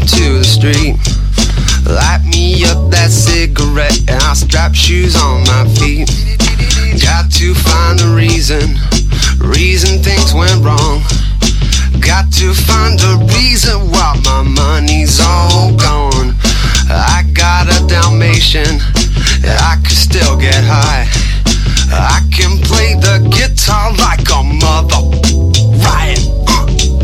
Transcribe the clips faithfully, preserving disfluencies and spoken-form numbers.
to the street. Light me up that cigarette and I'll strap shoes on my feet. Got to find the reason, reason things went wrong. Got to find a reason why my money's all gone. I got a Dalmatian, I can still get high. I can play the guitar like a mother riot. Uh.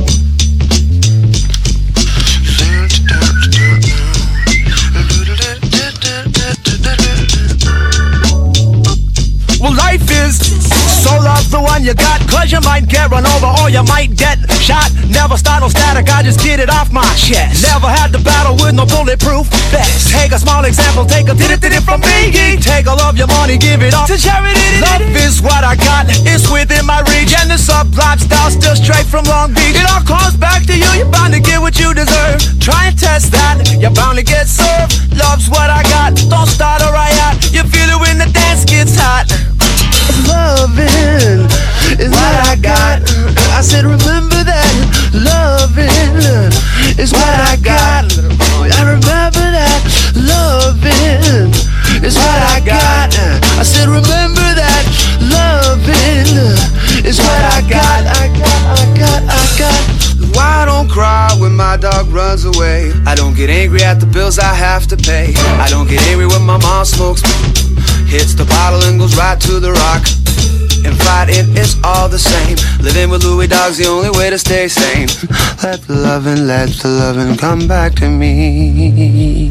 Well, life is so love the one you got, cause you might get run over or you might get shot. Never start no static, I just get it off my chest. Never had to battle with no bulletproof vest. Take a small example, take a did it did it from me. Take all of your money, give it all to charity. Love is what I got, it's within my reach. And the sublime style still straight from Long Beach. It all comes back to you, you're bound to get what you deserve. Try and test that, you're bound to get served. Love's what I got, don't start a riot. You feel it when the dance gets hot. Loving is what I got. I said remember that. Loving is what I got. I remember that. Loving is what I got. I said remember that. Loving is what I got. I got, I got, I got. Why I don't cry when my dog runs away? I don't get angry at the bills I have to pay. I don't get angry when my mom smokes, hits the bottle and goes right to the rock. And fighting is all the same. Living with Louis Dog's the only way to stay sane. Let the lovin', let the lovin' come back to me.